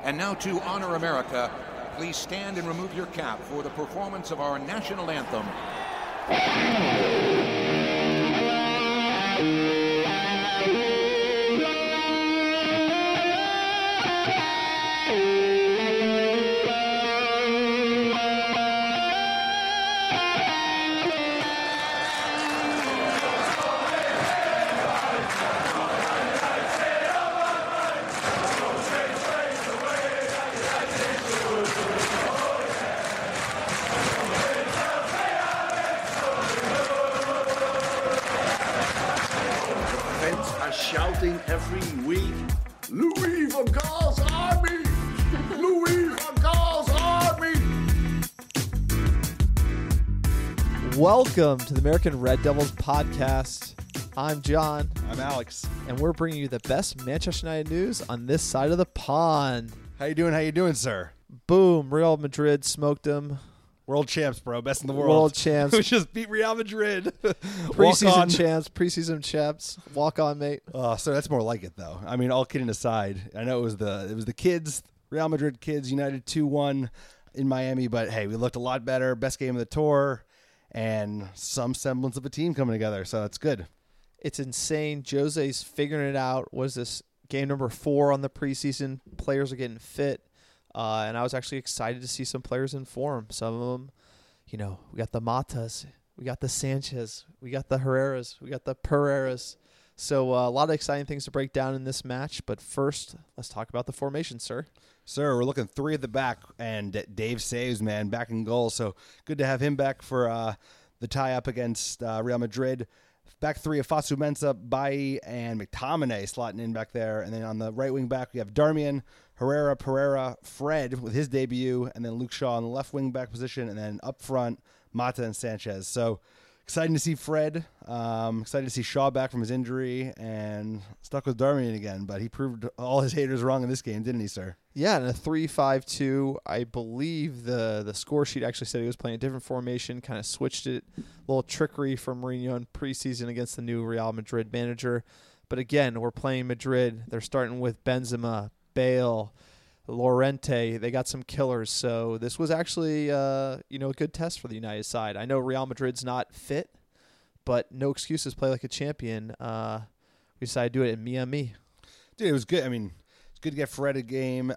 And now to honor America, please stand and remove your cap for the performance of our national anthem. Shouting every week, Louis van Gaal's Army! Louis van Gaal's Army! Welcome to the American Red Devils podcast. I'm John. I'm Alex. And we're bringing you the best Manchester United news on this side of the pond. How you doing, sir? Boom. Real Madrid smoked them. World champs, bro. Best in the world. World champs. We just beat Real Madrid. Preseason champs. Walk on, mate. So that's more like it, though. I mean, all kidding aside, I know it was the kids, Real Madrid kids, United 2-1 in Miami, but hey, we looked a lot better. Best game of the tour, and some semblance of a team coming together, so that's good. It's insane. Jose's figuring it out. Was this game number 4 on the preseason? Players are getting fit. And I was actually excited to see some players in form. Some of them, we got the Matas, we got the Sanchez, we got the Herreras, we got the Pereiras. So a lot of exciting things to break down in this match. But first, let's talk about the formation, sir. Sir, we're looking 3 at the back, and Dave saves, man, back in goal. So good to have him back for the tie-up against Real Madrid. Back 3 of Fosu Mensah, Bailly, and McTominay slotting in back there. And then on the right wing back, we have Darmian, Herrera, Pereira, Fred with his debut, and then Luke Shaw on the left wing back position, and then up front, Mata and Sanchez. So exciting to see Fred. Excited to see Shaw back from his injury, and stuck with Darmian again. But he proved all his haters wrong in this game, didn't he, sir? Yeah, in a 3-5-2, I believe the score sheet actually said he was playing a different formation, kind of switched it. A little trickery from Mourinho in preseason against the new Real Madrid manager. But again, we're playing Madrid. They're starting with Benzema, Bale, Llorente. They got some killers. So this was actually a good test for the United side. I know Real Madrid's not fit, but no excuses. Play like a champion. We decided to do it in Miami. Dude, it was good. I mean, it's good to get Fred a game.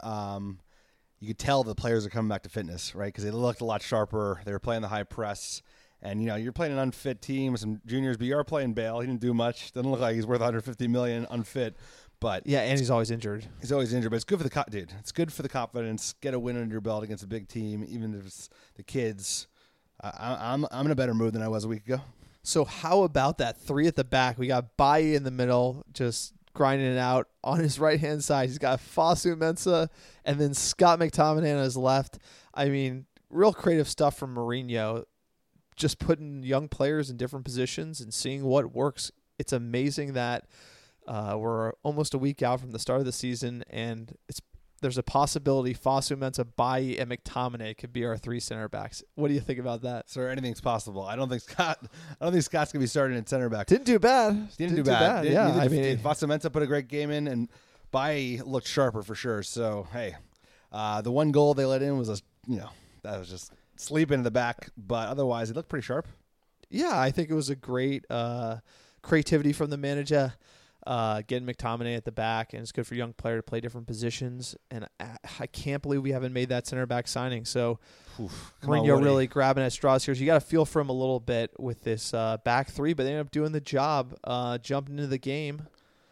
You could tell the players are coming back to fitness, right? Because they looked a lot sharper. They were playing the high press. And, you're playing an unfit team with some juniors, but you are playing Bale. He didn't do much. Doesn't look like he's worth $150 million unfit. But yeah, and he's always injured. He's always injured, but it's good for the dude. It's good for the confidence. Get a win under your belt against a big team, even if it's the kids. I'm in a better mood than I was a week ago. So how about that 3 at the back? We got Bailly in the middle, just grinding it out. On his right-hand side, he's got Fosu Mensah and then Scott McTominay on his left. I mean, real creative stuff from Mourinho, just putting young players in different positions and seeing what works. It's amazing that we're almost a week out from the start of the season, and there's a possibility Fosu Mensah, Bailly, and McTominay could be our 3 center backs. What do you think about that? Sir, anything's possible. I don't think Scott's gonna be starting at center back. Didn't do bad. Didn't do bad. Yeah, I mean, Fosu Mensah put a great game in, and Bailly looked sharper for sure. So hey, the one goal they let in was that was just sleeping in the back, but otherwise it looked pretty sharp. Yeah, I think it was a great creativity from the manager. Getting McTominay at the back, and it's good for a young player to play different positions. And I can't believe we haven't made that center back signing. So Mourinho really grabbing at straws here. So you got to feel for him a little bit with this back 3, but they ended up doing the job, jumping into the game.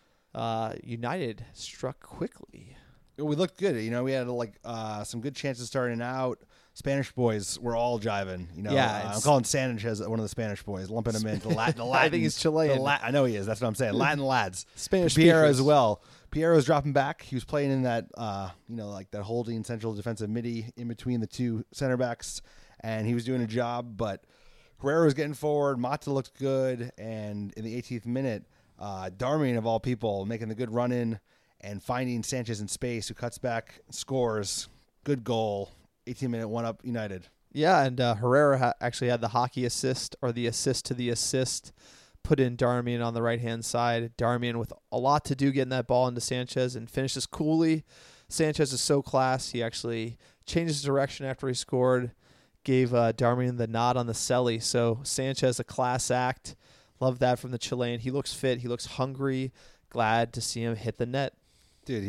United struck quickly. We looked good. We had some good chances starting out. Spanish boys were all jiving. I'm calling Sanchez one of the Spanish boys, lumping him in. The Latin. I think he's Chilean. I know he is. That's what I'm saying. Latin lads. Spanish Piero speakers. as well. Piero's dropping back. He was playing in that, that holding central defensive midi in between the 2 center backs, and he was doing a job. But Herrera was getting forward. Mata looked good, and in the 18th minute, Darmian of all people making the good run in and finding Sanchez in space, who cuts back, scores, good goal. 18-minute one-up United. Yeah, and Herrera actually had the hockey assist, or the assist to the assist, put in Darmian on the right-hand side. Darmian with a lot to do getting that ball into Sanchez, and finishes coolly. Sanchez is so class. He actually changed his direction after he scored, gave Darmian the nod on the celly. So Sanchez, a class act. Love that from the Chilean. He looks fit. He looks hungry. Glad to see him hit the net. Dude,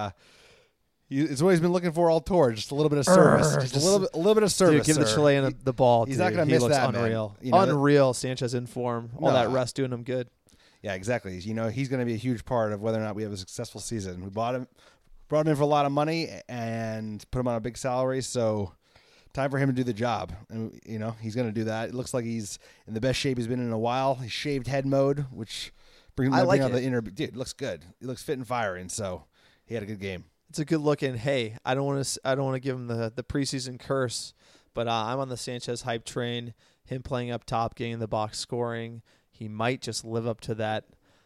it's what he's been looking for all tour. Just a little bit of service. Just a little bit of service. Dude, give the Chilean the ball. He's dude. not going to miss looks that, unreal. man. You know, unreal. Sanchez in form. All that rest doing him good. Yeah, exactly. You know, he's going to be a huge part of whether or not we have a successful season. We brought him in for a lot of money and put him on a big salary, so time for him to do the job. And, you know, he's going to do that. It looks like he's in the best shape he's been in a while. He's shaved head mode, which brings out the inner. Dude, it looks good. He looks fit and firing, so he had a good game. It's a good look. And hey, I don't want to give him the preseason curse, but I'm on the Sanchez hype train. Him playing up top, getting in the box, scoring. He might just live up to that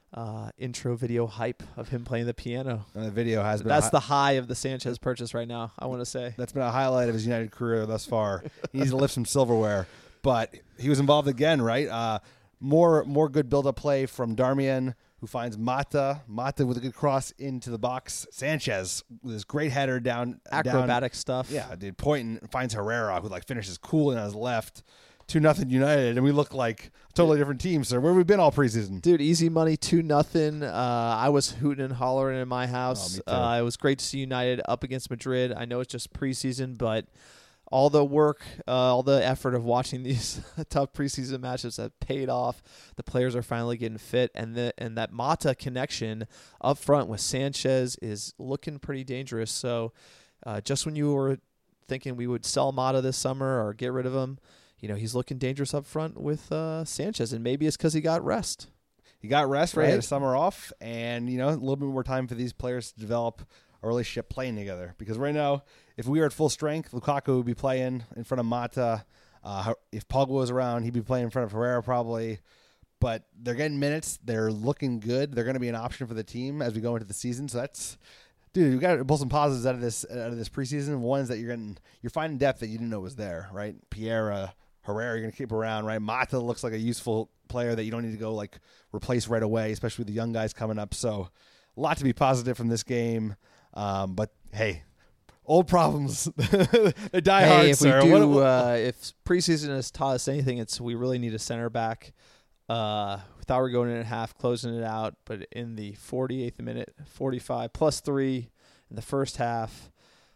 intro video hype of him playing the piano. And the video has been. That's the high of the Sanchez purchase right now, I want to say. That's been a highlight of his United career thus far. He needs to lift some silverware. But he was involved again, right? More good build-up play from Darmian, who finds Mata. Mata with a good cross into the box. Sanchez with his great header down. Acrobatic stuff. Yeah, dude. Pointing finds Herrera, who finishes cool on his left. 2-0 United, and we look like a totally different team, sir. Where have we been all preseason? Dude, easy money, 2-0. I was hooting and hollering in my house. Oh, me too. It was great to see United up against Madrid. I know it's just preseason, but all the work, all the effort of watching these tough preseason matches have paid off. The players are finally getting fit, and that Mata connection up front with Sanchez is looking pretty dangerous. So just when you were thinking we would sell Mata this summer or get rid of him, you know, he's looking dangerous up front with Sanchez, and maybe it's because he got rest. He got rest, right? Right. Had a summer off, and, you know, a little bit more time for these players to develop a relationship playing together. Because right now, if we were at full strength, Lukaku would be playing in front of Mata. If Pogba was around, he'd be playing in front of Herrera probably. But they're getting minutes. They're looking good. They're going to be an option for the team as we go into the season. So that's... Dude, you got to pull some positives out of this preseason. One is that you're finding depth that you didn't know was there, right? Herrera, you're going to keep around, right? Mata looks like a useful player that you don't need to go replace right away, especially with the young guys coming up. So a lot to be positive from this game. But hey, old problems, they die hard, if sir. we do, if preseason has taught us anything, it's we really need a center back. We thought we were going in at half, closing it out, but in the 48th minute, 45 plus 3 in the first half,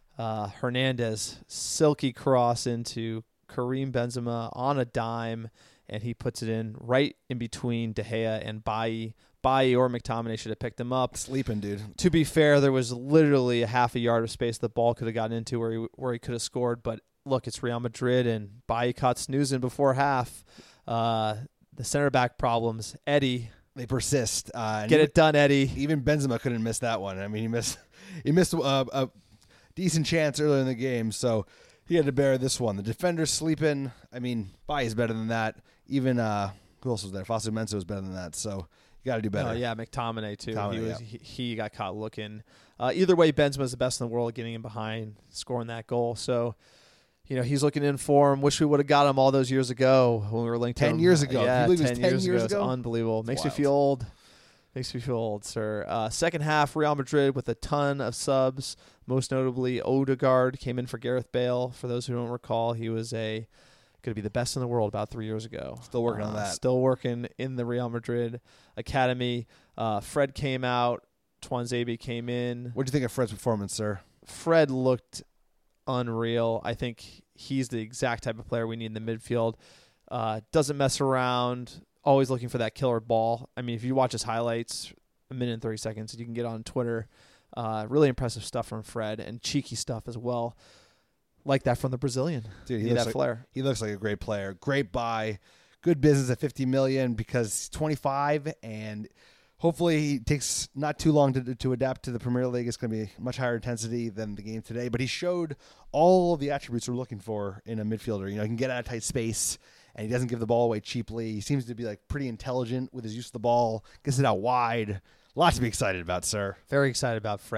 Hernandez silky cross into Karim Benzema on a dime, and he puts it in right in between De Gea and Bailly. Bailly or McTominay should have picked him up. Sleeping, dude. To be fair, there was literally a half a yard of space the ball could have gotten into where he could have scored. But look, it's Real Madrid, and Bailly caught snoozing before half. The center back problems, Eddie. They persist. Get it done, Eddie. Even Benzema couldn't miss that one. I mean, he missed a decent chance earlier in the game, so he had to bear this one. The defender's sleeping. I mean, Bailly's better than that. Even who else was there? Fosu Mensah was better than that. So you got to do better. Oh yeah, McTominay too. McTominay, He got caught looking. Either way, Benzema's the best in the world, getting in behind, scoring that goal. So, you know, he's looking in form. Wish we would have got him all those years ago when we were linked to him. 10 years ago. Yeah, Can you believe it was 10 10 years It's ago? unbelievable. It's Makes me wild. feel old. Makes me feel old, sir. Second half, Real Madrid with a ton of subs. Most notably, Odegaard came in for Gareth Bale. For those who don't recall, he was going to be the best in the world about 3 years ago. Still working on that. Still working in the Real Madrid academy. Fred came out. Tuanzebe came in. What do you think of Fred's performance, sir? Fred looked unreal. I think he's the exact type of player we need in the midfield. Doesn't mess around. Always looking for that killer ball. I mean, if you watch his highlights, a minute and 30 seconds, you can get on Twitter. Really impressive stuff from Fred, and cheeky stuff as well. Like that from the Brazilian. Dude, he looks that like, flair. He looks like a great player. Great buy. Good business at $50 million because he's 25, and hopefully he takes not too long to adapt to the Premier League. It's going to be much higher intensity than the game today. But he showed all of the attributes we're looking for in a midfielder. You know, he can get out of tight space, and he doesn't give the ball away cheaply. He seems to be pretty intelligent with his use of the ball. Gets it out wide. A lot to be excited about, sir. Very excited about Fred.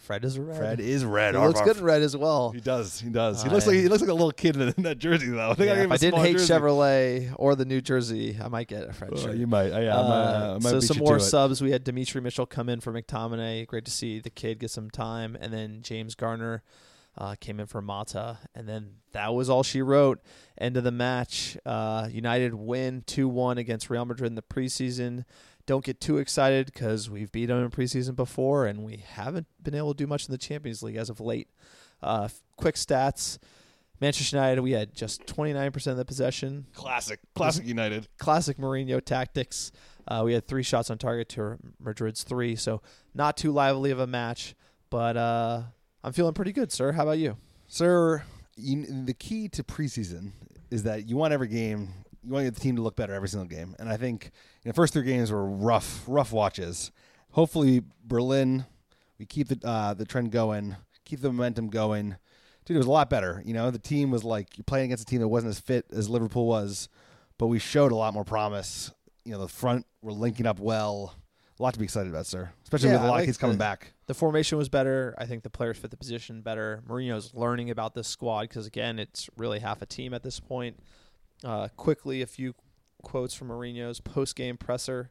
Fred is red. Fred is red. He looks good in red as well. He does. He looks like a little kid in that jersey though. I think Yeah, I if I didn't hate Chevrolet or the New Jersey, I might get a Fred shirt. You might. I might so beat some you more to it. subs. We had Dimitri Mitchell come in for McTominay. Great to see the kid get some time. And then James Garner came in for Mata. And then that was all she wrote. End of the match. United win 2-1 against Real Madrid in the preseason. Don't get too excited because we've beat them in preseason before, and we haven't been able to do much in the Champions League as of late. Quick stats. Manchester United, we had just 29% of the possession. Classic United. Classic Mourinho tactics. We had 3 shots on target to Madrid's 3, so not too lively of a match, but I'm feeling pretty good, sir. How about you? Sir, the key to preseason is that you want every game, you want the team to look better every single game. And I think the first 3 games were rough watches. Hopefully, Berlin, we keep the trend going, keep the momentum going. Dude, it was a lot better. The team was like, you're playing against a team that wasn't as fit as Liverpool was, but we showed a lot more promise. The front were linking up well. A lot to be excited about, sir, especially with a lot of kids coming back. The formation was better. I think the players fit the position better. Mourinho's learning about this squad because, again, it's really half a team at this point. Quickly, a few quotes from Mourinho's post-game presser.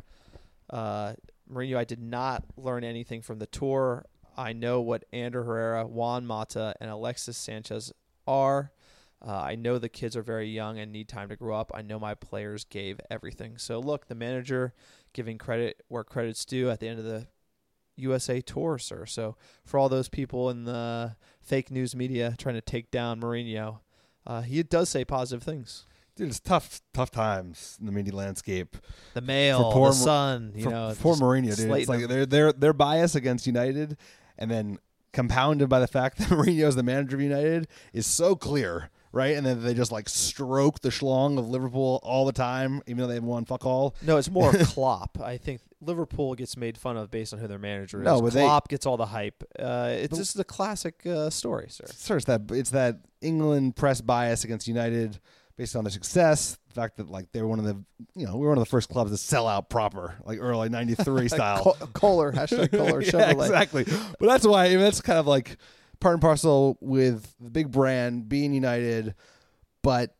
Mourinho, I did not learn anything from the tour. I know what Ander Herrera, Juan Mata, and Alexis Sanchez are. I know the kids are very young and need time to grow up. I know my players gave everything. So, look, the manager giving credit where credit's due at the end of the USA tour, sir. So, for all those people in the fake news media trying to take down Mourinho, he does say positive things. Dude, it's tough times in the media landscape. The Mail, the Sun, poor Mourinho, dude. It's like their bias against United, and then compounded by the fact that Mourinho is the manager of United is so clear, right? And then they just like stroke the schlong of Liverpool all the time, even though they haven't won fuck all. No, it's more Klopp. I think Liverpool gets made fun of based on who their manager is. No, but Klopp gets all the hype. It's just a classic story, sir. Sir, it's that England press bias against United based on their success, the fact that like they were one of the we were one of the first clubs to sell out proper, like early '93 style. Kohler, hashtag Kohler, yeah, Chevrolet. Exactly. But that's why that's kind of like part and parcel with the big brand being United. But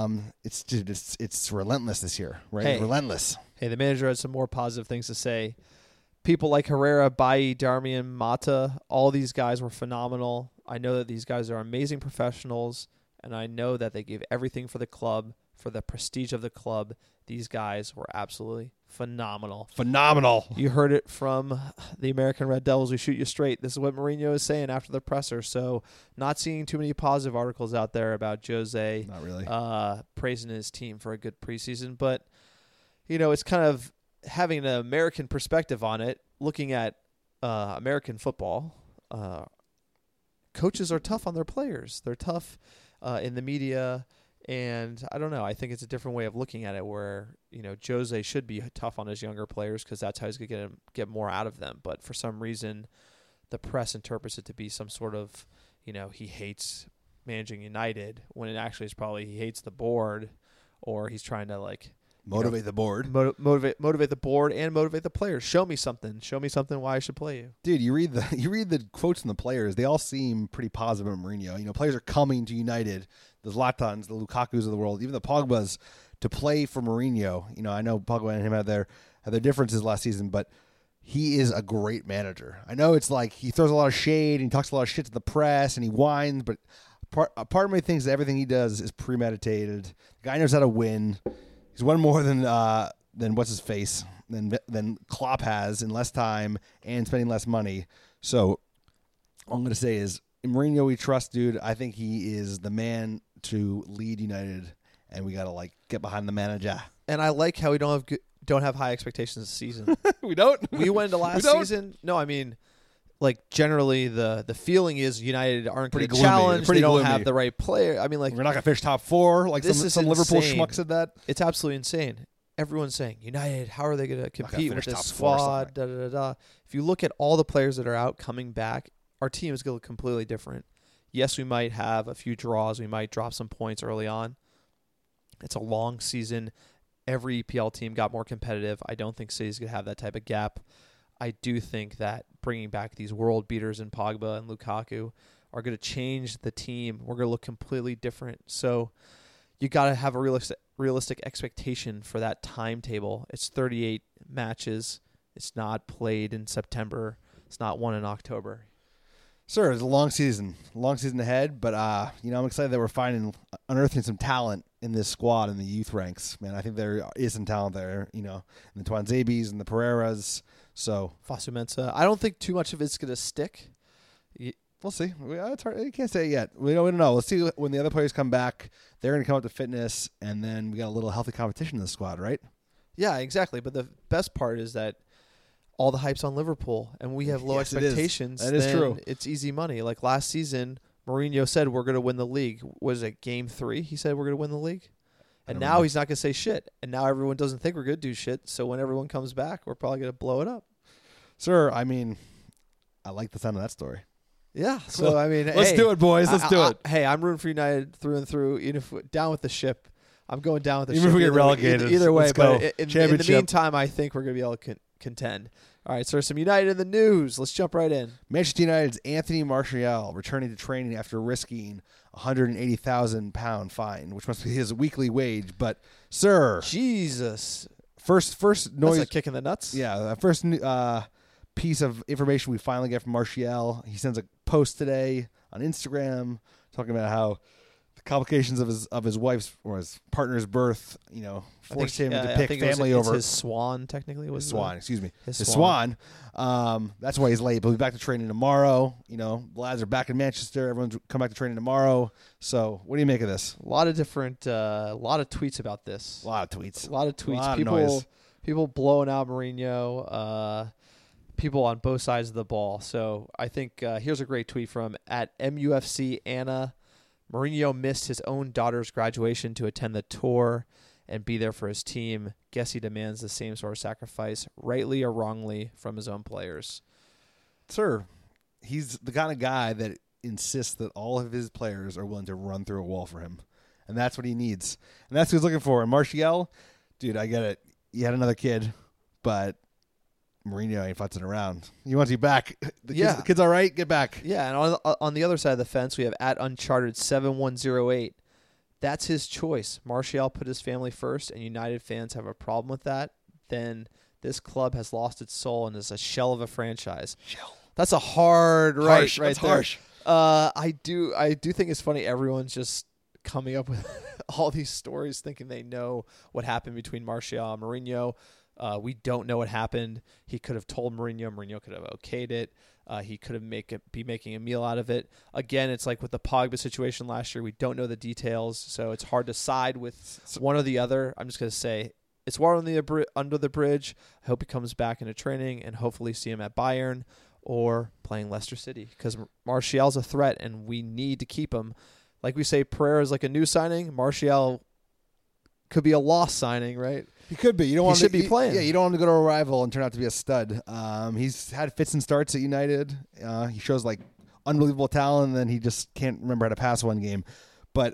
it's relentless this year, right? Hey. Relentless. Hey, the manager had some more positive things to say. People like Herrera, Bailly, Darmian, Mata, all these guys were phenomenal. I know that these guys are amazing professionals, and I know that they gave everything for the club, for the prestige of the club. These guys were absolutely phenomenal. Phenomenal. You heard it from the American Red Devils. We shoot you straight. This is what Mourinho is saying after the presser. So not seeing too many positive articles out there about Jose Not really. praising his team for a good preseason. But, it's kind of having an American perspective on it, looking at American football. Coaches are tough on their players. They're tough in the media, and I don't know. I think it's a different way of looking at it where, Jose should be tough on his younger players because that's how he's going to get more out of them. But for some reason, the press interprets it to be some sort of, he hates managing United when it actually is probably he hates the board, or he's trying to motivate the board. Motivate the board and motivate the players. Show me something. Show me something why I should play you. Dude, you read the quotes from the players. They all seem pretty positive on Mourinho. Players are coming to United. The Zlatans, the Lukakus of the world, even the Pogbas, to play for Mourinho. I know Pogba and him had their differences last season, but he is a great manager. I know it's like he throws a lot of shade and he talks a lot of shit to the press and he whines, but part of me thinks that everything he does is premeditated. The guy knows how to win. He's won more than what's his face than Klopp has in less time and spending less money. So all I'm going to say is Mourinho we trust, dude. I think he is the man to lead United, and we got to get behind the manager. And I like how we don't have high expectations this season. We don't. We went into last season. No, I mean, generally the feeling is United aren't going to challenge. They don't have the right player. I mean, we're not going to finish top 4. Some Liverpool schmuck said that. It's absolutely insane. Everyone's saying United. How are they going to compete with this squad? If you look at all the players that are out coming back, our team is going to look completely different. Yes, we might have a few draws. We might drop some points early on. It's a long season. Every EPL team got more competitive. I don't think City's going to have that type of gap. I do think that bringing back these world beaters in Pogba and Lukaku are going to change the team. We're going to look completely different. So you got to have a realistic expectation for that timetable. It's 38 matches. It's not played in September. It's not won in October. Sure, it's a long season ahead, but I'm excited that we're unearthing some talent in this squad in the youth ranks. Man, I think there is some talent there, in the Tuanzebes and the Pereiras. So Fosu Mensah. I don't think too much of it's going to stick. We'll see. It's hard. You can't say it yet. We don't know. Let's see when the other players come back. They're going to come up to fitness, and then we got a little healthy competition in the squad, right? Yeah, exactly. But the best part is that all the hype's on Liverpool, and we have low expectations. That is true. It's easy money. Like last season, Mourinho said we're going to win the league. Was it game 3? He said we're going to win the league. And now he's not going to say shit. And now everyone doesn't think we're going to do shit. So when everyone comes back, we're probably going to blow it up. Sir, I mean, I like the sound of that story. Yeah. So, I mean, let's do it, boys. Let's do it. Hey, I'm rooting for United through and through. Even if down with the ship. I'm going down with the ship. Even if we get relegated. Either way. Let's but go. in the meantime, I think we're going to be able to contend. All right, so some United in the news. Let's jump right in. Manchester United's Anthony Martial returning to training after risking £180,000 fine, which must be his weekly wage. But, sir, Jesus, first noise. That's a kick in the nuts. Yeah, the first piece of information we finally get from Martial. He sends a post today on Instagram talking about how the complications of his wife's or his partner's birth, forced him to pick family over. His swan, technically. His swan, excuse me. His swan. That's why he's late. But he'll be back to training tomorrow. The lads are back in Manchester. Everyone's come back to training tomorrow. So, what do you make of this? A lot of different, a lot of tweets about this. A lot of tweets. People blowing out Mourinho. People on both sides of the ball. So I think here's a great tweet from @MUFC Anna. Mourinho missed his own daughter's graduation to attend the tour and be there for his team. Guess he demands the same sort of sacrifice, rightly or wrongly, from his own players. Sir, he's the kind of guy that insists that all of his players are willing to run through a wall for him. And that's what he needs. And that's what he's looking for. And Martial, dude, I get it. You had another kid, but Mourinho ain't futzing around. He wants you back. The kid's all right. Get back. Yeah, and on the other side of the fence, we have @Uncharted7108. That's his choice. Martial put his family first, and United fans have a problem with that. Then this club has lost its soul and is a shell of a franchise. That's a hard right there. Harsh. I do think it's funny. Everyone's just coming up with all these stories, thinking they know what happened between Martial and Mourinho. We don't know what happened. He could have told Mourinho. Mourinho could have okayed it. He could have be making a meal out of it. Again, it's like with the Pogba situation last year. We don't know the details, so it's hard to side with one or the other. I'm just going to say it's water under the bridge. I hope he comes back into training and hopefully see him at Bayern or playing Leicester City because Martial's a threat and we need to keep him. Like we say, Pereira is like a new signing. Martial could be a lost signing, right? He could be. You don't want should be playing. Yeah, you don't want him to go to a rival and turn out to be a stud. He's had fits and starts at United. He shows like unbelievable talent, and then he just can't remember how to pass one game. But,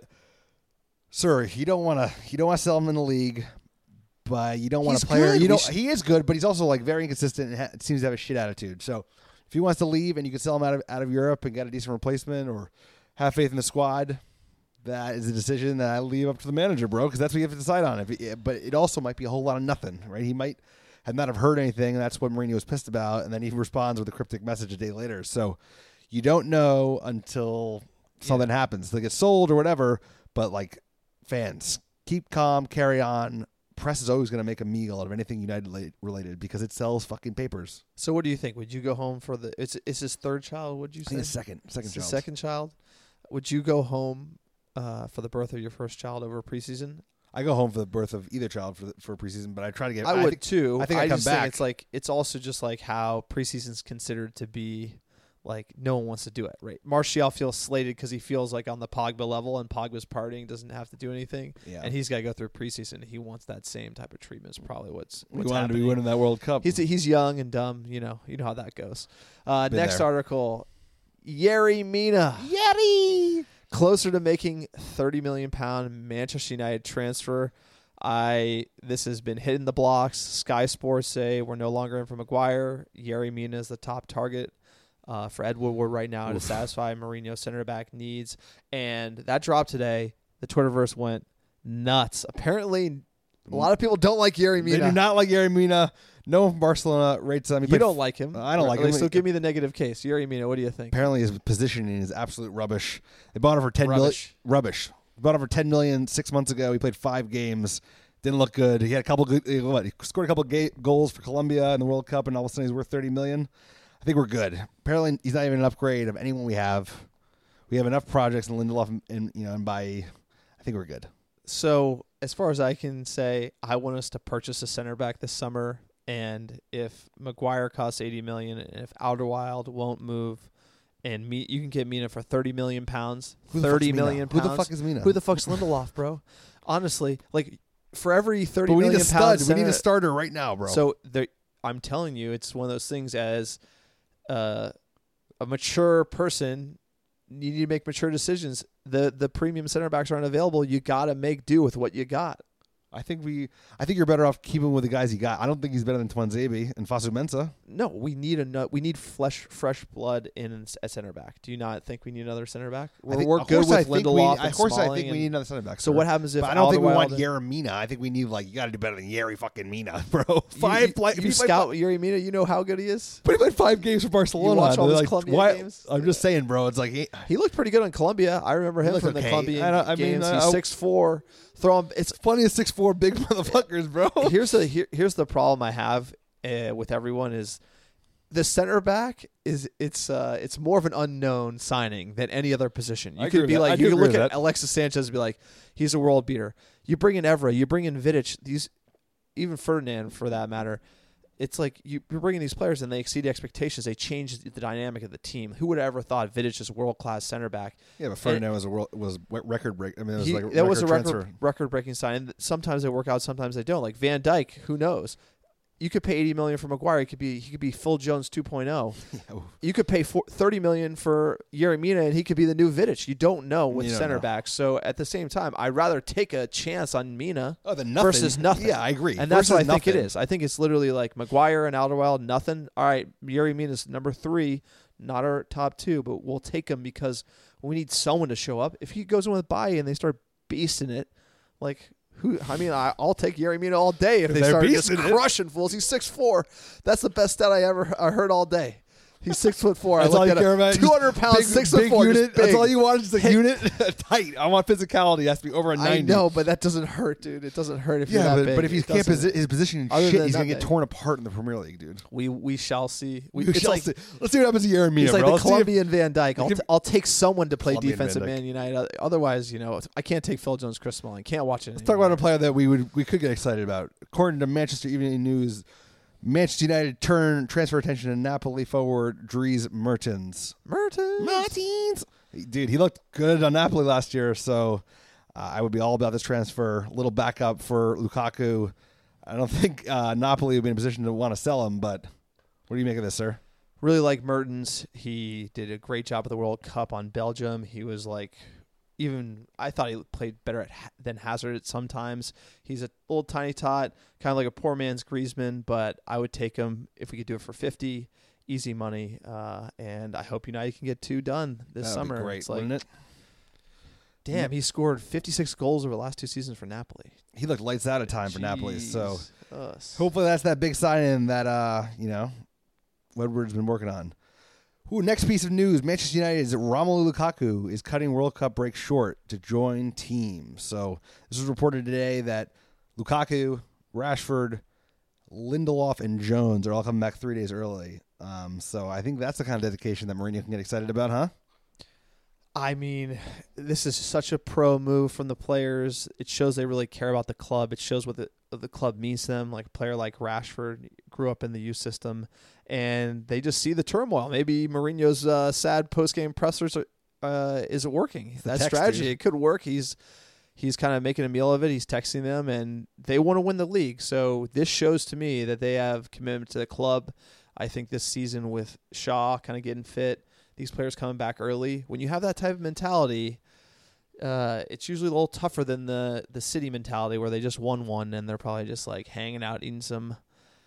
sir, you don't want to sell him in the league, but you don't want to play. He is good, but he's also like very inconsistent and seems to have a shit attitude. So if he wants to leave and you can sell him out of Europe and get a decent replacement or have faith in the squad, that is a decision that I leave up to the manager, bro, because that's what you have to decide on. But it also might be a whole lot of nothing, right? He might not have heard anything, and that's what Mourinho was pissed about, and then he responds with a cryptic message a day later. So you don't know until something happens. They get sold or whatever, but, like, fans, keep calm, carry on. Press is always going to make a meal out of anything United-related because it sells fucking papers. So what do you think? Would you go home for it's his third child, would you say? His second child. His second child? Would you go home for the birth of your first child over preseason? I go home for the birth of either child for preseason, but I try to get. I would too. I think I come back. It's also just like how preseason's considered to be like no one wants to do it, right? Martial feels slated because he feels like on the Pogba level, and Pogba's partying, doesn't have to do anything, and he's got to go through preseason. He wants that same type of treatment. Is probably what's happening. To be winning that World Cup. He's young and dumb. You know how that goes. Next article, Yerry Mina. Yerry. Closer to making £30 million Manchester United transfer. This has been hitting the blocks. Sky Sports say we're no longer in for Maguire. Yerry Mina is the top target for Ed Woodward right now to satisfy Mourinho's center back needs. And that dropped today. The Twitterverse went nuts. Apparently, a lot of people don't like Yerry Mina. They do not like Yerry Mina. No one from Barcelona rates him. You don't like him. I don't like him. So give me the negative case. Yerry Mina, what do you think? Apparently, his positioning is absolute rubbish. They bought him for $10 million. Rubbish. Bought him for $10 million 6 months ago. He played 5 games. Didn't look good. He had a couple good. He scored a couple goals for Colombia in the World Cup, and all of a sudden he's worth $30 million. I think we're good. Apparently, he's not even an upgrade of anyone we have. We have enough projects in Lindelof and Bailly. I think we're good. So, as far as I can say, I want us to purchase a center back this summer. And if Maguire costs $80 million, and if Alderweireld won't move, and you can get Mina for £30 million, £30 million. Who the fuck is Mina? Who the fuck's Lindelof, bro? Honestly, like for every £30 but we million need a stud. center, We need a starter right now, bro. So I'm telling you, it's one of those things. As a mature person, you need to make mature decisions. The premium center backs aren't available. You got to make do with what you got. I think you're better off keeping with the guys you got. I don't think he's better than Tuanzebe and Fosu Mensah. No, we need fresh blood in a center back. Do you not think we need another center back? We're good with Lindelof and Of course, Smalling I think we need another center back. So what happens if? But I don't think we want Alderweireld Yerry Mina. I think we need you got to do better than Yerry fucking Mina, bro. You scout Yerry Mina. You know how good he is. But he played 5 games for Barcelona. You watch all those Colombian games. I'm just saying, bro. It's like he looked pretty good in Colombia. I remember him from the Colombian games. He's 6'4". It's plenty of 6'4" big motherfuckers, bro. Here's the problem I have with everyone is the center back it's more of an unknown signing than any other position. You could look at Alexis Sanchez and be like, he's a world beater. You bring in Evra, you bring in Vidic, even Ferdinand for that matter. It's like you're bringing these players and they exceed expectations. They change the dynamic of the team. Who would have ever thought Vidic is a world-class center back? Yeah, but Ferdinand was record break. I mean, that was a record-breaking sign. Sometimes they work out, sometimes they don't. Like Van Dijk, who knows? You could pay $80 million for Maguire. He could be Phil Jones 2.0. You could pay $30 million for Yerry Mina, and he could be the new Vidic. You don't know with center backs. So at the same time, I'd rather take a chance on Mina versus nothing. Yeah, I agree. And that's what I think it is. I think it's literally like Maguire and Alderweireld, nothing. All right, Yerry Mina's number 3, not our top 2, but we'll take him because we need someone to show up. If he goes in with Bailly and they start beasting it, like. I'll take Yerry Mina all day if they start just crushing fools. He's 6'4". That's the best stat I heard all day. He's 6'4". That's all you care about. 200 pounds, 6'4". Unit. That's all you want is just a unit tight. I want physicality. It has to be over a 90. I know, but that doesn't hurt, dude. It doesn't hurt if you're that big. But if he can't his position shit, he's gonna get torn apart in the Premier League, dude. We shall see. Let's see what happens to Yerry Mina. He's like the Colombian Van Dijk. I'll take someone to play defensive Man United. Otherwise, I can't take Phil Jones, Chris Smalling. Can't watch it. Let's talk about a player that we could get excited about. According to Manchester Evening News, Manchester United transfer attention to Napoli forward Dries Mertens. Dude, he looked good on Napoli last year, so I would be all about this transfer. A little backup for Lukaku. I don't think Napoli would be in a position to want to sell him, but what do you make of this, sir? Really like Mertens. He did a great job at the World Cup on Belgium. He was I thought he played better than Hazard at sometimes. He's a little tiny tot, kind of like a poor man's Griezmann, but I would take him if we could do it for 50, easy money. And I hope United can get 2 done this summer. That'd be great, wouldn't it? Damn, he scored 56 goals over the last 2 seasons for Napoli. He looked lights out of time for Napoli, so hopefully that's that big sign that Woodward's been working on. Next piece of news, Manchester United's Romelu Lukaku is cutting World Cup break short to join team. So this was reported today that Lukaku, Rashford, Lindelof, and Jones are all coming back 3 days early. So I think that's the kind of dedication that Mourinho can get excited about, huh? I mean, this is such a pro move from the players. It shows they really care about the club. It shows what the club means to them. Like a player like Rashford grew up in the youth system, and they just see the turmoil. Maybe Mourinho's sad post-game pressers isn't working. That strategy, it could work. He's kind of making a meal of it. He's texting them, and they want to win the league. So this shows to me that they have commitment to the club. I think this season with Shaw kind of getting fit, these players coming back early, when you have that type of mentality, it's usually a little tougher than the city mentality where they just won one and they're probably just like hanging out eating some,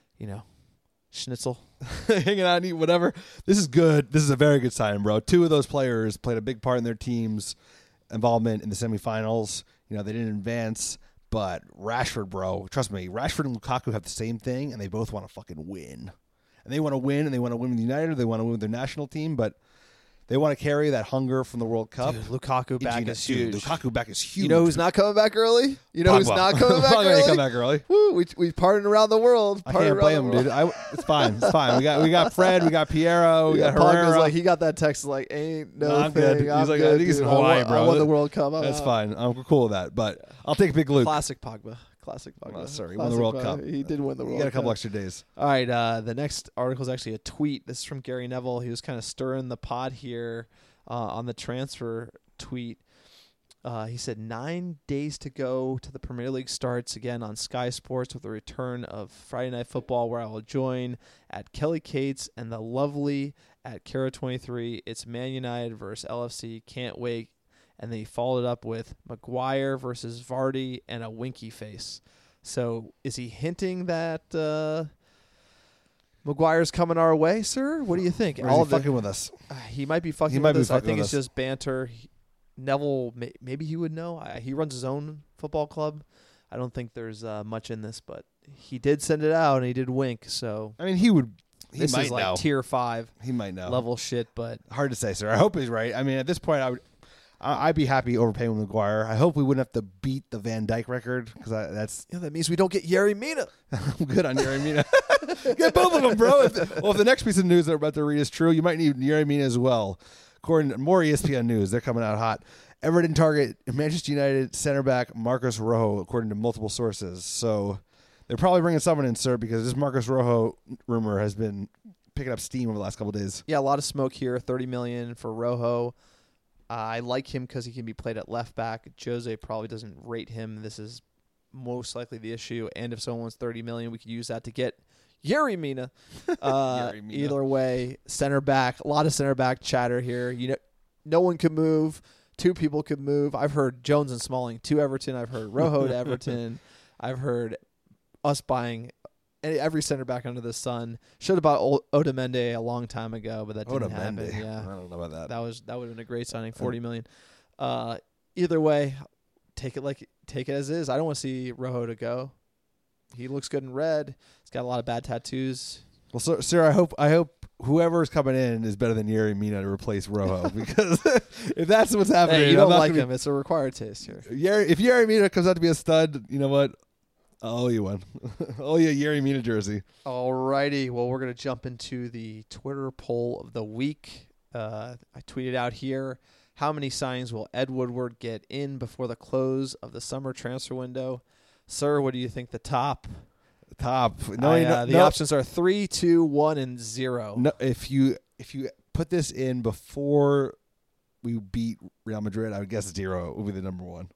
schnitzel. Hanging out and eat whatever. This is good. This is a very good sign, bro. 2 of those players played a big part in their team's involvement in the semifinals. They didn't advance, but Rashford, bro, trust me, Rashford and Lukaku have the same thing, and they both want to fucking win. And they want to win, and they want to win with United, or they want to win with their national team, but they want to carry that hunger from the World Cup. Dude, Lukaku back is huge. Lukaku back is huge. You know who's not coming back early? You know who's not coming back Pogba early? ain't come back early. Woo, we partied around the world. I can't blame him, dude. It's fine. It's fine. We got Fred. We got Piero. We got Herrera. Pogba's like, he got that text like, ain't no I'm thing. good. I'm He's like, good, I think he's in dude. Hawaii, bro. I won the World Cup. That's fine. I'm cool with that. But I'll take Big Luke. Classic Pogba. Well, sorry, he won the World Cup. He did win the World Cup. He got a couple extra days. All right, the next article is actually a tweet. This is from Gary Neville. He was kind of stirring the pot here on the transfer tweet. He said 9 days to go to the Premier League starts again on Sky Sports with the return of Friday Night Football, where I will join at Kelly Cates and the lovely at Kara 23. It's Man United versus LFC. Can't wait. And then he followed it up with Maguire versus Vardy and a winky face. So is he hinting that Maguire's coming our way, sir? What do you think? Or is he fucking with us? He might be fucking with us. I think it's just banter. Neville, maybe he would know. He runs his own football club. I don't think there's much in this, but he did send it out and he did wink. So I mean, he would. This might is like know. tier 5. He might know level shit, but hard to say, sir. I hope he's right. I mean, at this point, I'd be happy overpaying with Maguire. I hope we wouldn't have to beat the Van Dijk record because that means we don't get Yerry Mina. I'm good on Yerry Mina. Get both of them, bro. If the next piece of news that we're about to read is true, you might need Yerry Mina as well. According to more ESPN news, they're coming out hot. Everton target Manchester United center back Marcos Rojo, according to multiple sources. So they're probably bringing someone in, sir, because this Marcos Rojo rumor has been picking up steam over the last couple of days. Yeah, a lot of smoke here. $30 million for Rojo. I like him because he can be played at left back. Jose probably doesn't rate him. This is most likely the issue. And if someone wants $30 million, we could use that to get Yerry Mina. Either way, center back. A lot of center back chatter here. No one could move. 2 people could move. I've heard Jones and Smalling to Everton. I've heard Rojo to Everton. I've heard us buying every center back under the sun. Should have bought Otamendi a long time ago, but that didn't happen. Yeah, I don't know about that. That would have been a great signing. $40 million. Either way, take it as is. I don't want to see Rojo to go. He looks good in red. He's got a lot of bad tattoos. Well, sir, I hope whoever's coming in is better than Yerry Mina to replace Rojo because if that's what's happening, hey, you don't like him. It's a required taste here. If Yerry Mina comes out to be a stud, you know what? I'll owe you one. I'll owe you a Yerry Mina jersey. Alrighty. Well, we're going to jump into the Twitter poll of the week. I tweeted out here, how many signings will Ed Woodward get in before the close of the summer transfer window? Sir, what do you think the top? The options are 3, 2, 1, and 0. No, if you put this in before we beat Real Madrid, I would guess 0 would be the number 1.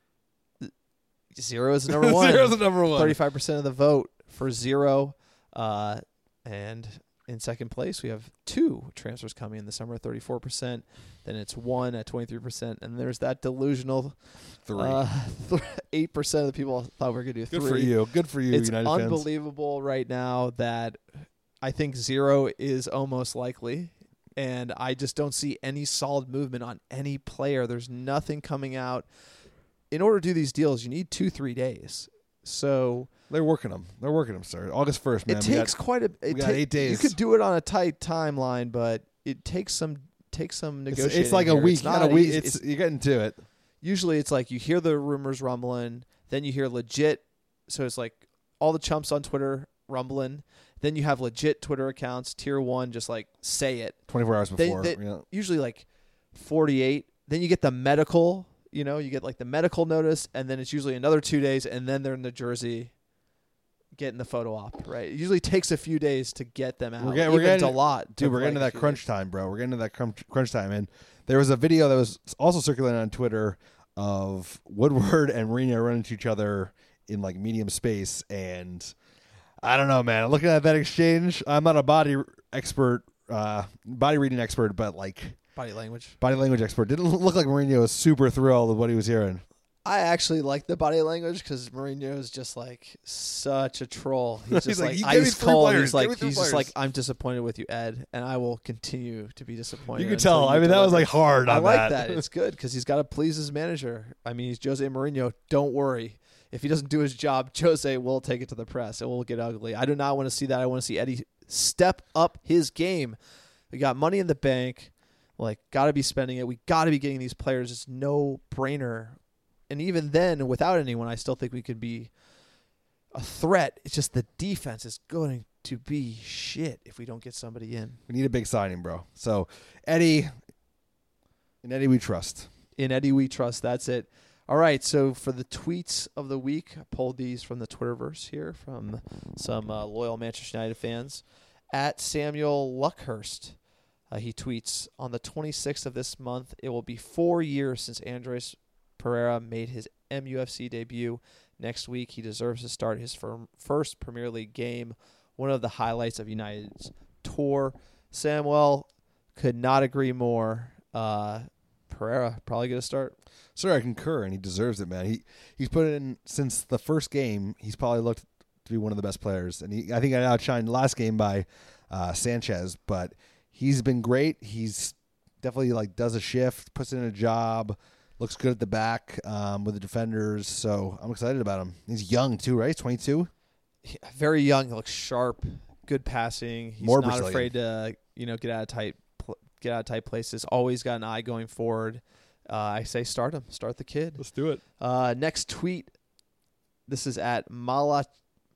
0 is the number 1. 0 is the number 1. 35% of the vote for 0. And in second place, we have 2 transfers coming in the summer, 34%. Then it's 1 at 23%. And there's that delusional 3. 8% of the people thought we were going to do 3. Good for you, It's United unbelievable right now that I think 0 is almost likely. And I just don't see any solid movement on any player. There's nothing coming out. In order to do these deals, you need 2-3 days. So they're working them, sir. August 1st, man. It takes quite a. We got 8 days. You could do it on a tight timeline, but it takes some negotiating. It's like here. a week. It's not a week. easy. You're getting to it. Usually, it's like you hear the rumors rumbling, then you hear legit. So it's like all the chumps on Twitter rumbling. Then you have legit Twitter accounts, tier 1, just like say it. 24 hours before. Usually like 48. Then you get the medical. You get like the medical notice, and then it's usually another 2 days, and then they're in the jersey getting the photo op, right? It usually takes a few days to get them out. We're getting a lot. Dude, we're getting to that crunch time, bro. We're getting to that crunch time. And there was a video that was also circulating on Twitter of Woodward and Mourinho running into each other in like medium space. And I don't know, man. Looking at that exchange, I'm not a body reading expert, but like Body language. Body language expert. Didn't look like Mourinho was super thrilled with what he was hearing. I actually like the body language because Mourinho is just like such a troll. He's just like, like "You gave me ice 3 cold. players. He's Give me like 3 he's just like, players." I'm disappointed with you, Ed, and I will continue to be disappointed. You could until tell. you I mean, that was deliver. like hard I on like that. that. It's good because he's got to please his manager. I mean, he's Jose Mourinho. Don't worry. If he doesn't do his job, Jose will take it to the press. It will get ugly. I do not want to see that. I want to see Eddie step up his game. We got money in the bank. Like, got to be spending it. We got to be getting these players. It's no brainer. And even then, without anyone, I still think we could be a threat. It's just the defense is going to be shit if we don't get somebody in. We need a big signing, bro. So, Eddie, in Eddie we trust. In Eddie we trust. That's it. All right, so for the tweets of the week, I pulled these from the Twitterverse here from some loyal Manchester United fans. At Samuel Luckhurst, he tweets, on the 26th of this month, it will be 4 years since Andres Pereira made his MUFC debut. Next week, he deserves to start his first Premier League game, one of the highlights of United's tour. Samuel, could not agree more. Pereira probably going to start. Sir, I concur, and he deserves it, man. He's put in since the first game. He's probably looked to be one of the best players, and I think I outshined last game by Sanchez, but he's been great. He's definitely like does a shift, puts in a job, looks good at the back with the defenders. So I'm excited about him. He's young too, right? He's 22. Very young. He looks sharp. Good passing. He's More not Brazilian. afraid to get out of tight places. Always got an eye going forward. I say start him. Start the kid. Let's do it. Next tweet. This is at Malachians.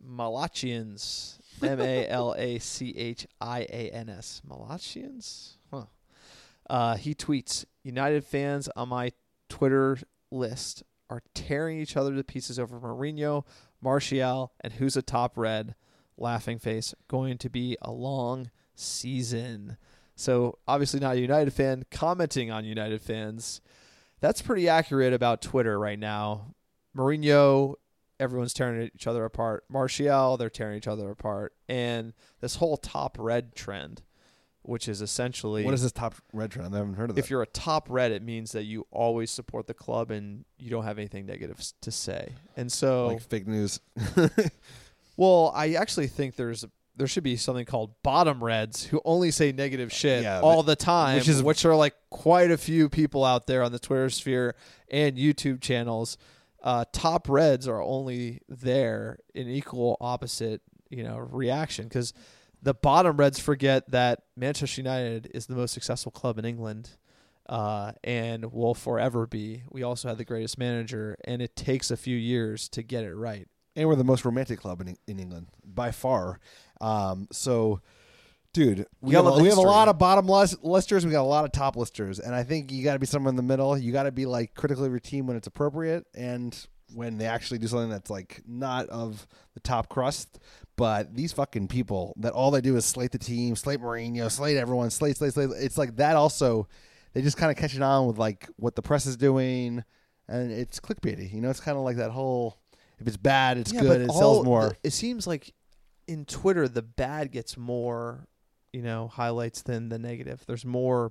Malachians. Malachians? Huh. He tweets, United fans on my Twitter list are tearing each other to pieces over Mourinho, Martial, and who's a top red. Laughing face. Going to be a long season. So obviously not a United fan, commenting on United fans. That's pretty accurate about Twitter right now. Mourinho, everyone's tearing each other apart. Martial, they're tearing each other apart. And this whole top red trend, which is essentially... What is this top red trend? I haven't heard of that. If you're a top red, it means that you always support the club and you don't have anything negative to say. And so... Like fake news. Well, I actually think there should be something called bottom reds who only say negative shit all the time, which are like quite a few people out there on the Twitter sphere and YouTube channels. Top reds are only there in equal opposite, reaction, because the bottom reds forget that Manchester United is the most successful club in England and will forever be. We also have the greatest manager, and it takes a few years to get it right. And we're the most romantic club in England by far. So, dude, we have a lot of bottom listers. We got a lot of top listers, and I think you got to be somewhere in the middle. You got to be like critical of your team when it's appropriate, and when they actually do something that's like not of the top crust. But these fucking people that all they do is slate the team, slate Mourinho, slate everyone, slate. It's like that. Also, they just kind of catch it on with like what the press is doing, and it's clickbaity. It's kind of like that whole. If it's bad, it's good. It sells more. It seems like in Twitter, the bad gets more, highlights than the negative. There's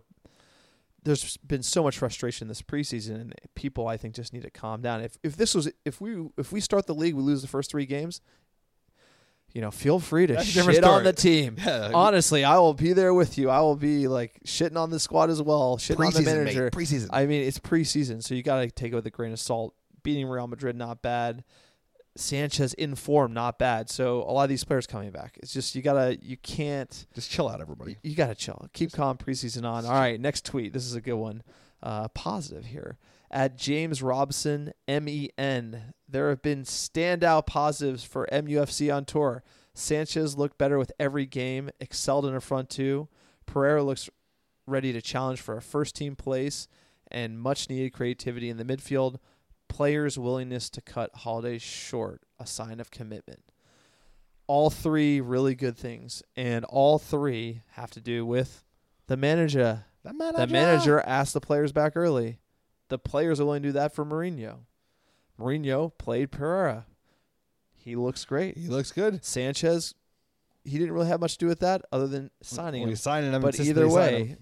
been so much frustration this preseason, and people, I think, just need to calm down. If we start the league, we lose the first 3 games. Feel free to shit on the team. Yeah, honestly, I will be there with you. I will be like shitting on the squad as well, shitting on the manager. Mate, preseason. I mean, it's preseason, so you got to take it with a grain of salt. Beating Real Madrid, not bad. Sanchez in form, not bad. So a lot of these players coming back. It's just you can't just chill out, everybody. You gotta chill. Keep calm. Preseason on. All right, next tweet. This is a good one. Positive here. At James Robson MEN, there have been standout positives for MUFC on tour. Sanchez looked better with every game. Excelled in a front two. Pereira looks ready to challenge for a first team place and much needed creativity in the midfield. Players' willingness to cut holidays short, a sign of commitment. All 3 really good things, and all 3 have to do with the manager. The manager asked the players back early. The players are willing to do that for Mourinho. Mourinho played Pereira. He looks great. He looks good. Sanchez, he didn't really have much to do with that other than signing him. He's signing him. But either way,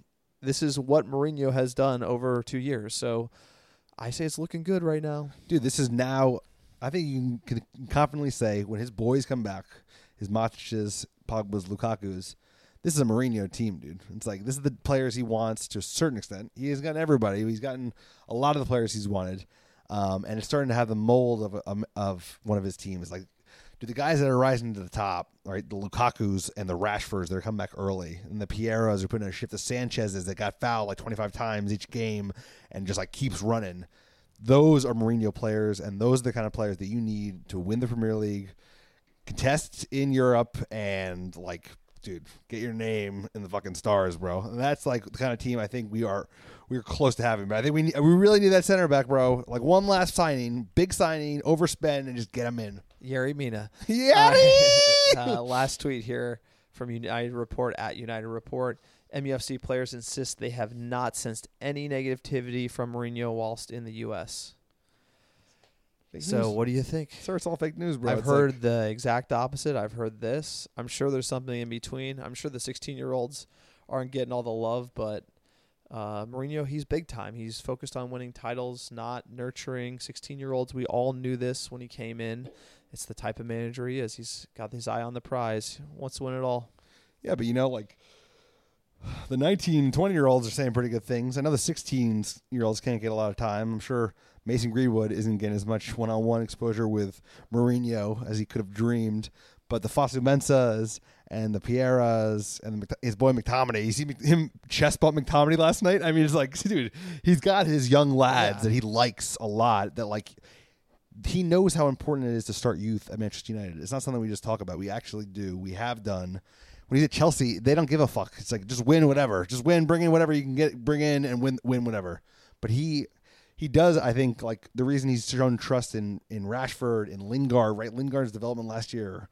this is what Mourinho has done over 2 years. So I say it's looking good right now. Dude, this is now, I think you can confidently say when his boys come back, his Matic's, Pogba's, Lukaku's, this is a Mourinho team, dude. It's like this is the players he wants to a certain extent. He has gotten everybody. He's gotten a lot of the players he's wanted, and it's starting to have the mold of one of his teams. Like, dude, the guys that are rising to the top, right? The Lukakus and the Rashfords that are coming back early, and the Pierras are putting a shift. The Sanchez's that got fouled like 25 times each game and just like keeps running. Those are Mourinho players, and those are the kind of players that you need to win the Premier League, contest in Europe, and like, dude, get your name in the fucking stars, bro. And that's like the kind of team I think we're close to having. But I think we really need that center back, bro. Like one last signing, big signing, overspend, and just get him in. Yerry Mina. Yerry! Last tweet here from United Report at United Report. MUFC players insist they have not sensed any negativity from Mourinho whilst in the U.S. So what do you think? Sir, it's all fake news, bro. I've heard the exact opposite. I've heard this. I'm sure there's something in between. I'm sure the 16-year-olds aren't getting all the love, but Mourinho, he's big time. He's focused on winning titles, not nurturing 16-year-olds. We all knew this when he came in. It's the type of manager he is. He's got his eye on the prize. Wants to win it all. Yeah, but like the 19, 20-year-olds are saying pretty good things. I know the 16-year-olds can't get a lot of time. I'm sure Mason Greenwood isn't getting as much one-on-one exposure with Mourinho as he could have dreamed. But the Fosu Mensahs and the Pierras and his boy McTominay, you see him chest bump McTominay last night? I mean, it's like, dude, he's got his young lads that he likes a lot, that like he knows how important it is to start youth at Manchester United. It's not something we just talk about. We actually do. We have done. When he's at Chelsea, they don't give a fuck. It's like, just win whatever. Just win, bring in whatever you can bring in and win whatever. But he does, I think, like the reason he's shown trust in Rashford and Lingard, right? Lingard's development last year,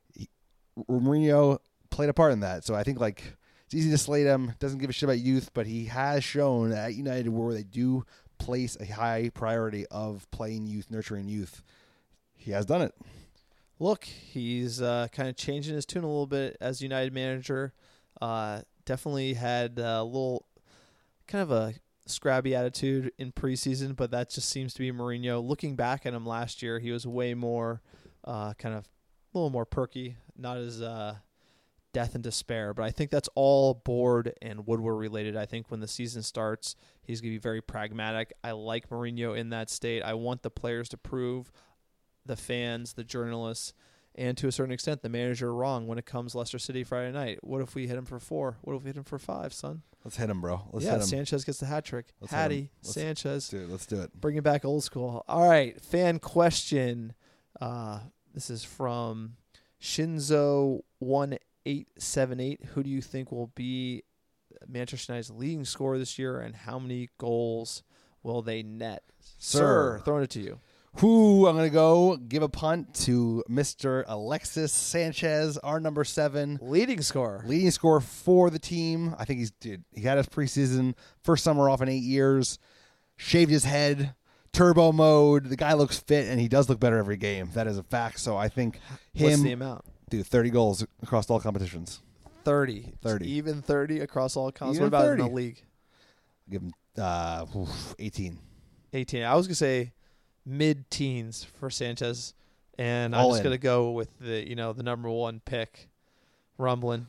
Mourinho played a part in that. So I think like it's easy to slate him. Doesn't give a shit about youth, but he has shown at United where they do place a high priority of playing youth, nurturing youth. He has done it. Look, he's kind of changing his tune a little bit as United manager. Definitely had a little kind of a scrabby attitude in preseason, but that just seems to be Mourinho. Looking back at him last year, he was way more kind of a little more perky, not as death and despair. But I think that's all board and Woodward related. I think when the season starts, he's going to be very pragmatic. I like Mourinho in that state. I want the players to prove the fans, the journalists, and to a certain extent, the manager wrong when it comes Leicester City Friday night. What if we hit him for 4? What if we hit him for 5, son? Let's hit him, bro. Let's hit him. Sanchez gets the hat trick. Hattie, Sanchez. Dude, let's do it. Bring it back old school. All right, fan question. This is from Shinzo1878. Who do you think will be Manchester United's leading scorer this year, and how many goals will they net? Sir, throwing it to you. I'm going to go give a punt to Mr. Alexis Sanchez, our number 7. Leading scorer For the team. I think he had his preseason, first summer off in 8 years, shaved his head, turbo mode. The guy looks fit, and he does look better every game. That is a fact. So I think What's the amount? Dude, 30 goals across all competitions. 30. Even 30 across all competitions. What Even about 30. in the league? Give him 18. 18. I was going to say mid-teens for Sanchez, and I'm All just in. going to go with the number 1 pick, Romelu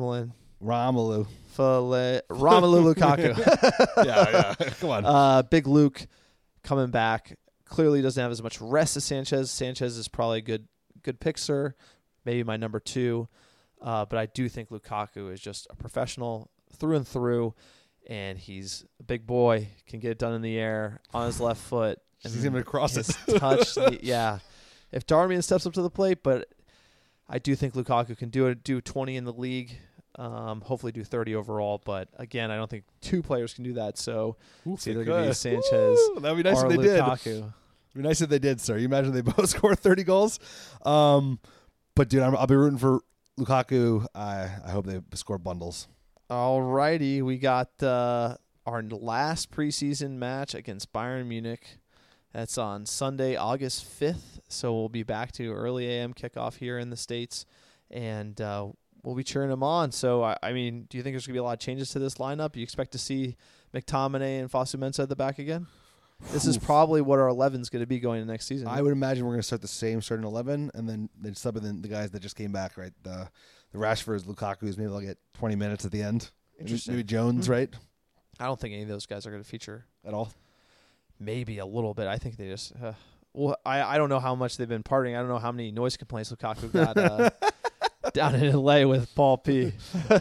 Lukaku. Yeah. Come on. Big Luke coming back. Clearly doesn't have as much rest as Sanchez. Sanchez is probably a good pick, sir. Maybe my number 2. But I do think Lukaku is just a professional through and through, and he's a big boy, can get it done in the air on his left foot. And He's going to cross it. Touch. If Darmian steps up to the plate, but I do think Lukaku can do 20 in the league. Hopefully do 30 overall. But again, I don't think 2 players can do that. So it's either going to be Sanchez That'd be nice or if they Lukaku. did. It'd be nice if they did, sir. You imagine they both score 30 goals? But, dude, I'll be rooting for Lukaku. I hope they score bundles. All righty. We got our last preseason match against Bayern Munich. That's on Sunday, August 5th. So we'll be back to early AM kickoff here in the States. And we'll be cheering him on. So, I mean, do you think there's going to be a lot of changes to this lineup? You expect to see McTominay and Fosu-Mensah at the back again? This is probably what our 11 is going to be going into next season. I would imagine we're going to start the same starting 11, and then sub in the guys that just came back, right? The Rashfords, Lukaku's, maybe they'll get 20 minutes at the end. Interesting. Maybe Jones, right? I don't think any of those guys are going to feature At all. maybe a little bit. I think they just well, I don't know how much they've been partying. I don't know how many noise complaints Lukaku got down in LA with Paul P.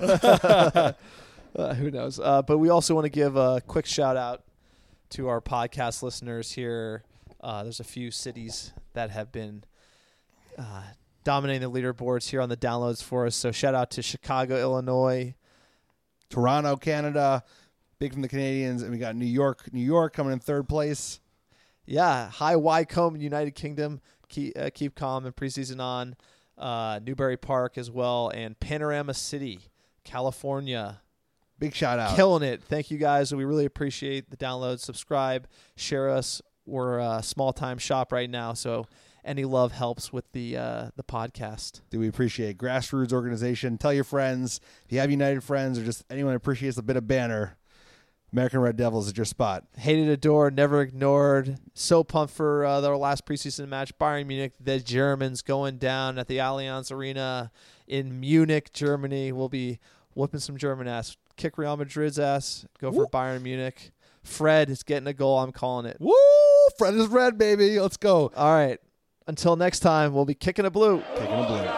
Who knows? But we also want to give a quick shout out to our podcast listeners here. There's a few cities that have been dominating the leaderboards here on the downloads for us. So shout out to Chicago, Illinois, Toronto, Canada, big from the Canadians, and we got New York coming in third place. Yeah, High Wycombe, United Kingdom, keep calm and preseason on. Newbury Park as well, and Panorama City, California. Big shout out. Killing it. Thank you guys. We really appreciate the download. Subscribe, share us. We're a small-time shop right now, so any love helps with the podcast. Do we appreciate grassroots organization? Tell your friends. If you have United friends or just anyone who appreciates a bit of banner, American Red Devils is your spot. Hated, adored, never ignored. So pumped for their last preseason match. Bayern Munich, the Germans going down at the Allianz Arena in Munich, Germany. We'll be whooping some German ass. Kick Real Madrid's ass. Go for Bayern Munich. Fred is getting a goal. I'm calling it. Woo! Fred is red, baby. Let's go. All right. Until next time, we'll be kicking a blue. Kicking a blue.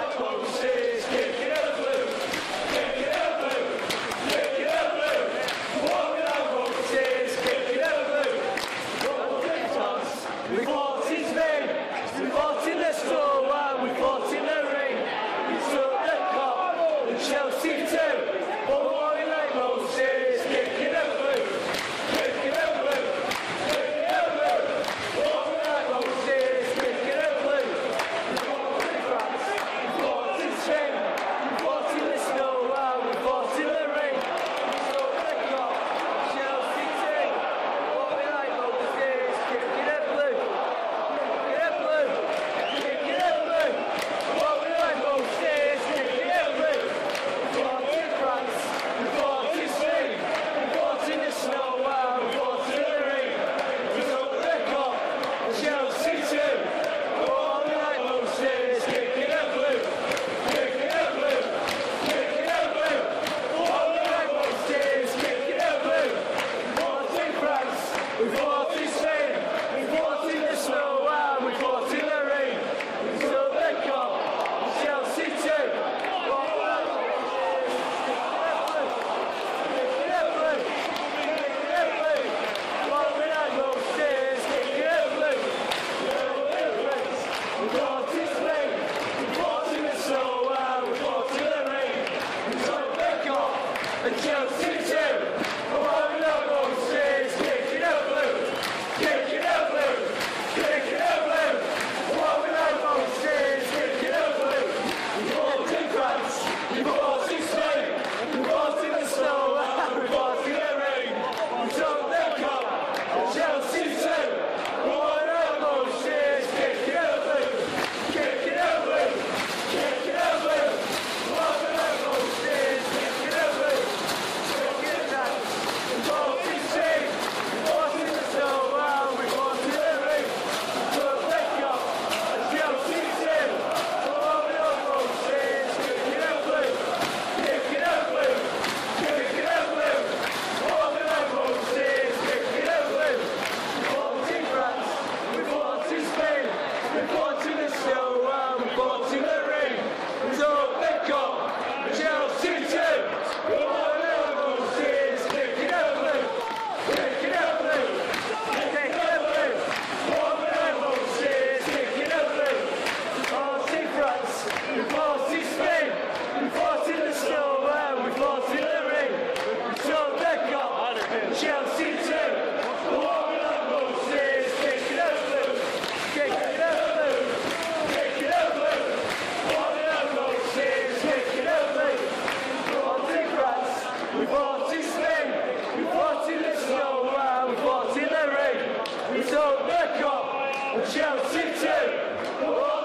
Chelsea 2.